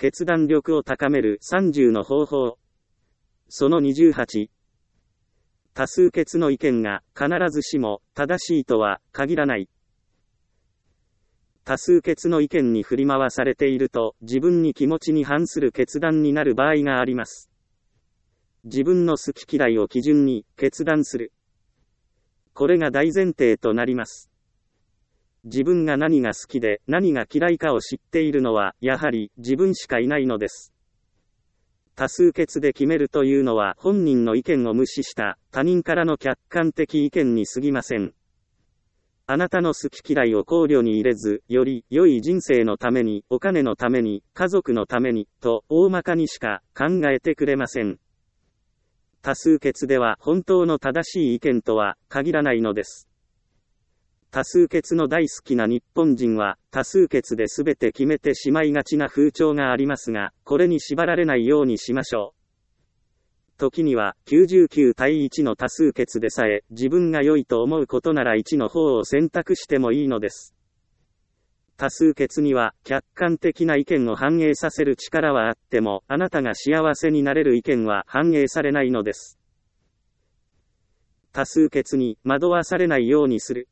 決断力を高める30の方法。その28。多数決の意見が必ずしも正しいとは限らない。多数決の意見に振り回されていると自分に気持ちに反する決断になる場合があります。自分の好き嫌いを基準に決断する。これが大前提となります。自分が何が好きで何が嫌いかを知っているのはやはり自分しかいないのです。多数決で決めるというのは本人の意見を無視した他人からの客観的意見に過ぎません。あなたの好き嫌いを考慮に入れず、より良い人生のために、お金のために、家族のために、と大まかにしか考えてくれません。多数決では本当の正しい意見とは限らないのです。多数決の大好きな日本人は多数決で全て決めてしまいがちな風潮がありますが、これに縛られないようにしましょう。時には99対1の多数決でさえ自分が良いと思うことなら1の方を選択してもいいのです。多数決には客観的な意見を反映させる力はあっても、あなたが幸せになれる意見は反映されないのです。多数決に惑わされないようにする。